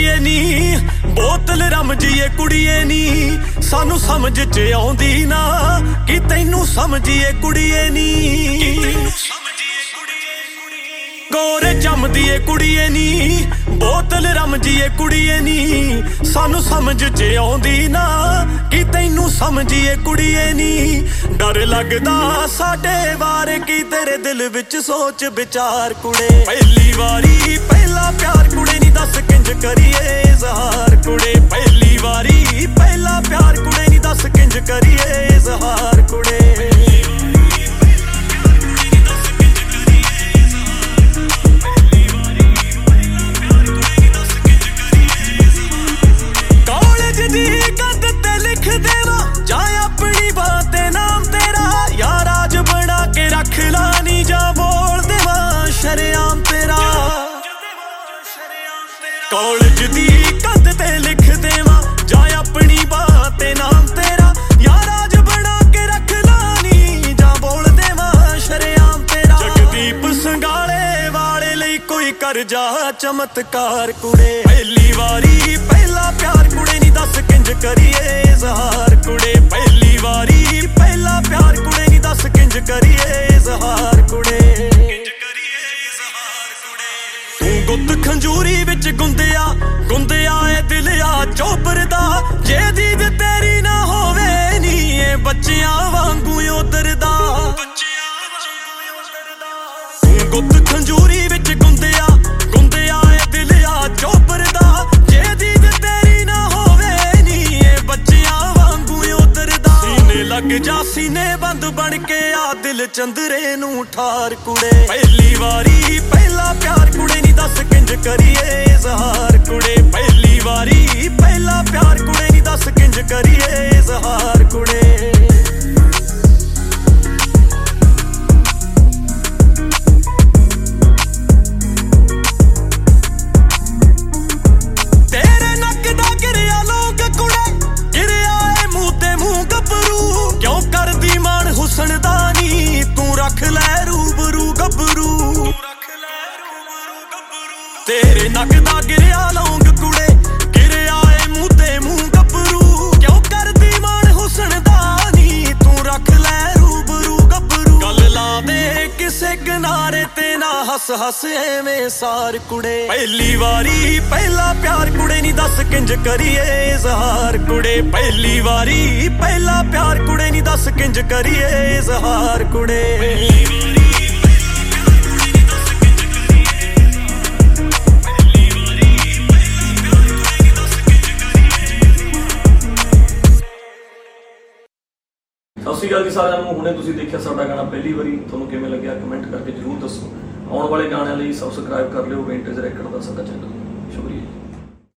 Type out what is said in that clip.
ਕੁੜੀਏ ਨੀ ਬੋਤਲ ਰਮਜੀਏ ਕੁੜੀਏ ਨੀ ਸਾਨੂੰ ਸਮਝ ਚ ਆਉਂਦੀ ਨਾ ਕਿ ਤੈਨੂੰ ਸਮਝੀਏ ਕੁੜੀਏ ਨੀ ਗੋਰੇ ਜੰਮਦੀਏ ਕੁੜੀਏ ਨੀ ਬੋਤਲ ਰਮਜੀਏ ਕੁੜੀਏ ਨੀ ਸਾਨੂੰ ਸਮਝ ਚ ਆਉਂਦੀ ਨਾ ਕਿ ਤੈਨੂੰ ਸਮਝੀਏ ਕੁੜੀਏ ਨੀ ਡਰ ਲੱਗਦਾ ਸਾਡੇ ਬਾਰੇ ਕੀ ਤੇਰੇ ਦਿਲ ਵਿੱਚ ਸੋਚ ਵਿਚਾਰ ਕੁੜੇ ਪਹਿਲੀ ਵਾਰੀ ਪਹਿਲਾ ਪਿਆਰ ਕੁੜੇ ਨੀ ਦੱਸ ਕਿੰਜ ਕਰੀਏ ਇਜ਼ਹਾਰ ਕੁੜੇ ਪਹਿਲੀ ਵਾਰੀ ਪਹਿਲਾ ਪਿਆਰ ਕੁੜੇ ਨੀ ਦੱਸ ਕਿੰਜ ਕਰੀਏ ਇਜ਼ਹਾਰ ਕੁੜੇ ਕਾਲਜ ਦੀ ਕੰਧ ਤੇ ਲਿਖ ਦੇਵਾਂ ਜਾਂ ਆਪਣੀ ਬਾਤ ਤੇ ਨਾਮ ਤੇਰਾ ਯਾਰ ਰਾਜ ਬਣਾ ਕੇ ਰੱਖ ਲਾਨੀ ਜਾਂ ਬੋਲ ਦੇਵਾਂ ਸ਼ਰੇਆਮ ਤੇਰਾ ਜਗਦੀਪ ਸੰਘਾਲੇ ਵਾਲੇ ਲਈ ਕੋਈ ਕਰ ਜਾ ਚਮਤਕਾਰ ਕੁੜੇ ਪਹਿਲੀ ਵਾਰੀ ਪਹਿਲਾ ਪਿਆਰ ਕੁੜੇ ਨੀ ਦੱਸ ਕਿੰਜ ਕਰੀਏ ਇਜ਼ਹਾਰ ਕੁੜੇ ਪਹਿਲੀ ਵਾਰੀ ਪਹਿਲਾ ਪਿਆਰ ਕੁੜੇ ਨੀ ਦੱਸ ਕਿੰਜ ਕਰੀਏ ਇਜ਼ਹਾਰ ਕੁੜੇ ਗੁੱਤ ਖੰਜੂਰੀ ਵਿੱਚ ਗੁੰਦਿਆ ਏ ਦਿਲ ਆ ਚੋਬਰ ਦਾ ਜੇ ਦੀਦ ਤੇਰੀ ਨਾ ਹੋਵੇ ਨੀ ਇਹ ਬੱਚਿਆਂ ਵਾਂਗੂ ਉਤਰਦਾ ਗੁੱਤ ਖੰਜੂਰੀ ਵਿੱਚ ਗੁੰਦਿਆ ਏ ਦਿਲ ਆ ਚੋਬਰ ਦਾ ਜੇ ਦੀਦ ਤੇਰੀ ਨਾ ਹੋਵੇ ਨੀ ਇਹ ਬੱਚਿਆਂ ਵਾਂਗੂ ਉਤਰਦਾ ਸੀਨੇ ਲੱਗ ਜਾ ਸੀਨੇ ਬੰਦ ਬਣ ਕੇ ਆ ਦਿਲ ਚੰਦਰੇ ਨੂੰ ਠਾਰ ਕੁੜੇ ਪਹਿਲੀ ਵਾਰੀ ਪਹਿਲਾ ਪਿਆਰ ਕੁੜੇ ਨੀ ਦੱਸ ਕਿੰਜ ਕਰੀਏ ਇਜ਼ਹਾਰ ਕੁੜੇ ਪਹਿਲੀ ਵਾਰੀ ਪਹਿਲਾ ਪਿਆਰ ਕੁੜੇ ਨੀ ਦੱਸ ਕਿੰਜ ਕਰੀਏ ਇਜ਼ਹਾਰ ਕੁੜੇ ਤੇਰੇ ਨੱਕ ਦਾ ਗਿਰਿਆ ਲੋਕ ਕੁੜੇ ਗਿਰਿਆ ਏ ਮੂੰਹ ਤੇ ਮੂੰਹ ਗੱਭਰੂ ਕਿਉਂ ਕਰਦੀ ਮਾਣ ਹੁਸਨ ਦਾ ਨੀ ਤੂੰ ਰੱਖ ਲੈ ਰੂਬਰੂ ਗੱਭਰੂ ਤੇਰੇ ਨੱਕ ਦਾ ਗਿਰਿਆ ਲੌਂਗ ਕੁੜੇ ਗਿਰਿਆ ਏ ਮੂੰਹ ਤੇ ਮੂੰਹ ਗੱਭਰੂ ਕਿਉਂ ਕਰਦੀ ਮਾਣ ਹੁਸਨ ਦਾ ਨੀ ਤੂੰ ਰੱਖ ਲੈ ਰੂਬਰੂ ਗੱਭਰੂ ਗੱਲ ਲਾ ਦੇ ਕਿਸੇ ਕਿਨਾਰੇ ਤੇ ਨਾ ਹੱਸ ਹੱਸ ਐਵੇਂ ਸਾਰ ਕੁੜੇ ਪਹਿਲੀ ਵਾਰੀ ਪਹਿਲਾ ਪਿਆਰ ਕੁੜੇ ਨੀ ਦੱਸ ਕਿੰਜ ਕਰੀਏ ਇਜ਼ਹਾਰ ਕੁੜੇ ਪਹਿਲੀ ਵਾਰੀ ਪਹਿਲਾ ਪਿਆਰ ਕੁੜੇ ਨੀ ਦੱਸ ਕਿੰਜ ਕਰੀਏ ਇਜ਼ਹਾਰ ਕੁੜੇ ਸਤਿ ਸ਼੍ਰੀ ਅਕਾਲ ਜੀ ਸਾਰਿਆਂ ਨੂੰ। ਹੁਣੇ ਤੁਸੀਂ ਦੇਖਿਆ ਸਾਡਾ ਗਾਣਾ ਪਹਿਲੀ ਵਾਰੀ, ਤੁਹਾਨੂੰ ਕਿਵੇਂ ਲੱਗਿਆ ਕਮੈਂਟ ਕਰਕੇ ਜ਼ਰੂਰ ਦੱਸੋ। ਆਉਣ ਵਾਲੇ ਗਾਣਿਆਂ ਲਈ ਸਬਸਕ੍ਰਾਈਬ ਕਰ ਲਿਓ ਵਿੰਟੇਜ ਰੈਕਡ ਦਾ ਸਾਡਾ ਚੈਨਲ।